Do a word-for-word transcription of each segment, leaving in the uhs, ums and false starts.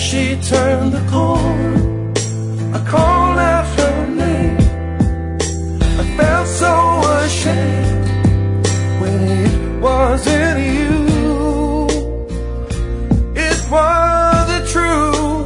she turned the corner, I called out her name. I felt so ashamed when it wasn't you. It was the truth.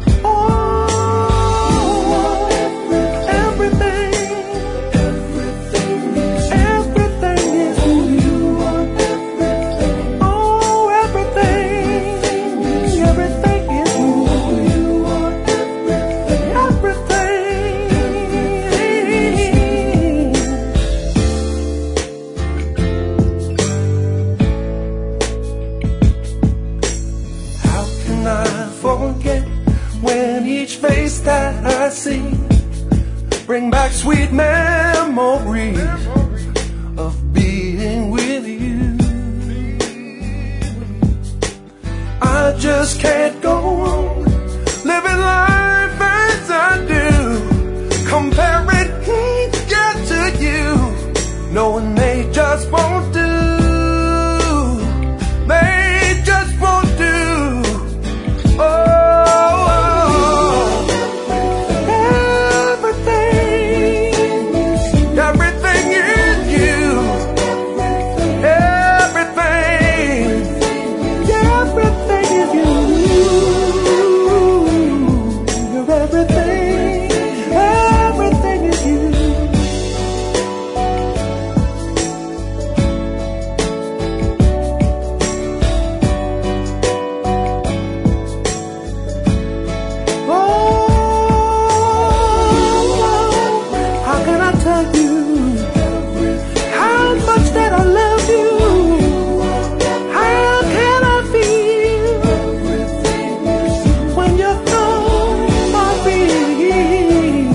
Oh, everything, everything, everything is who you are. Oh, everything, everything is who you are. Everything. How can I forget when each face that I see bring back sweet memories of being with you? I just can't go on living life as I do, comparing me to you, knowing they just won't do. They just won't do. Oh, everything, everything is you. Everything, everything is you. You're everything, everything is you. How can I tell you how much that I love you? How can I feel when you're through my being?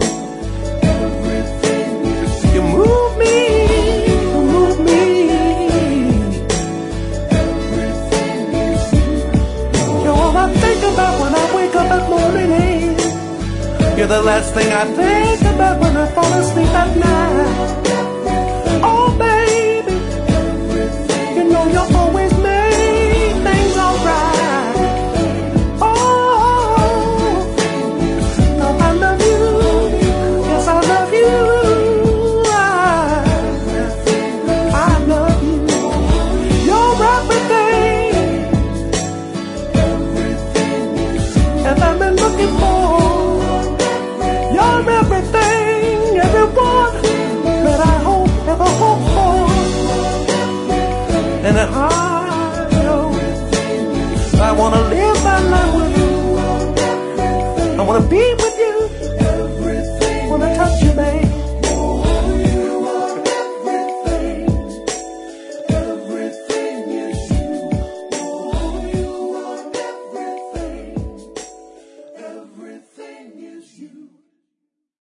You move me, you move me. You're all I think about when I wake up at morning. You're the last thing I think about when I fall asleep at night. Oh, baby, you know you always make things alright. Oh, no, I love you. Yes, I love you. I, I love you. You're everything. If I've been looking for, you're everything, everyone that I hope, ever hope for. And at heart, I wanna live my life with you. I wanna be with you.